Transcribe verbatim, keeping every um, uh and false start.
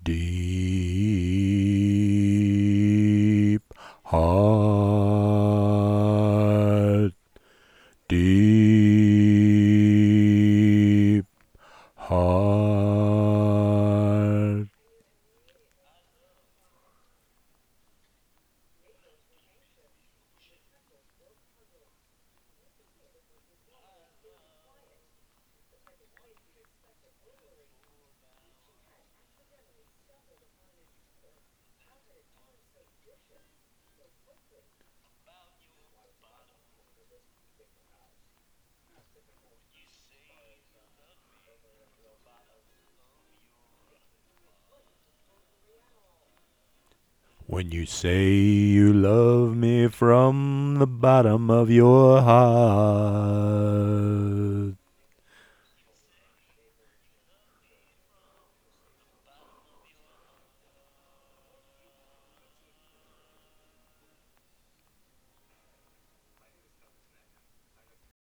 Deep heart, deep heart. When you say you love me from the bottom of your heart.